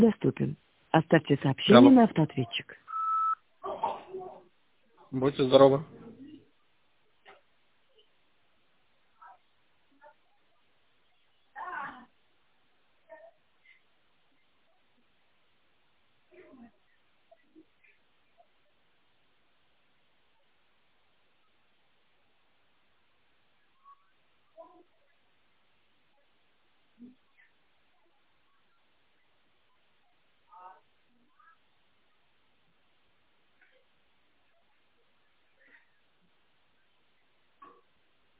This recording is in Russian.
Доступен. Оставьте сообщение Алло. на автоответчик. Будьте здоровы.